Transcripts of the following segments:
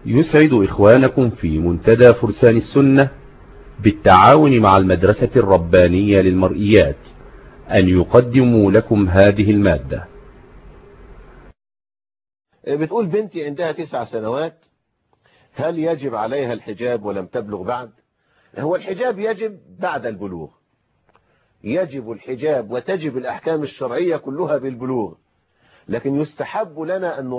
يسعد إخوانكم في منتدى فرسان السنة بالتعاون مع المدرسة الربانية للمرئيات أن يقدموا لكم هذه المادة. بتقول بنتي عندها 9 سنوات، هل يجب عليها الحجاب ولم تبلغ بعد؟ هو الحجاب يجب بعد البلوغ، يجب الحجاب وتجب الأحكام الشرعية كلها بالبلوغ، لكن يستحب لنا أن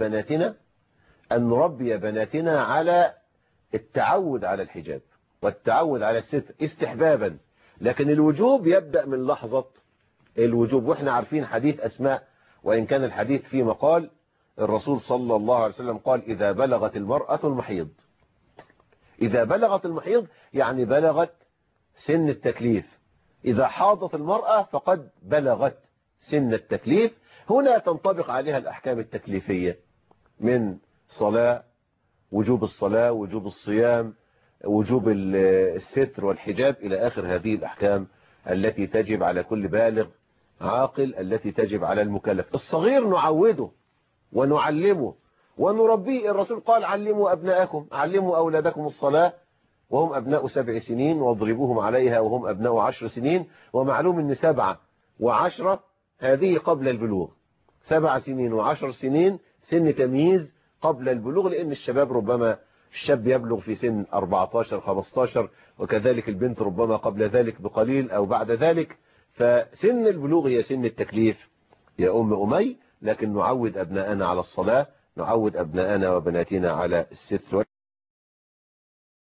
نربي بناتنا على التعود على الحجاب والتعود على الستر استحبابا، لكن الوجوب يبدأ من لحظة الوجوب. واحنا عارفين حديث أسماء، وإن كان الحديث فيه مقال، الرسول صلى الله عليه وسلم قال: إذا بلغت المرأة المحيض، إذا بلغت المحيض يعني بلغت سن التكليف، إذا حاضت المرأة فقد بلغت سن التكليف. هنا تنطبق عليها الأحكام التكليفية من صلاة، وجوب الصلاة، وجوب الصيام، وجوب الستر والحجاب إلى آخر هذه الأحكام التي تجب على كل بالغ عاقل، التي تجب على المكلف. الصغير نعوده ونعلمه ونربيه. الرسول قال: علموا أولادكم الصلاة وهم أبناء 7 سنين، واضربوهم عليها وهم أبناء 10 سنين. ومعلوم أن 7 و10 هذه قبل البلوغ، 7 سنين و10 سنين سن تمييز قبل البلوغ، لأن الشباب ربما الشاب يبلغ في سن 14 15، وكذلك البنت ربما قبل ذلك بقليل أو بعد ذلك. فسن البلوغ هي سن التكليف يا أمي، لكن نعود أبناءنا على الصلاة، نعود أبناءنا وبناتنا على الستر.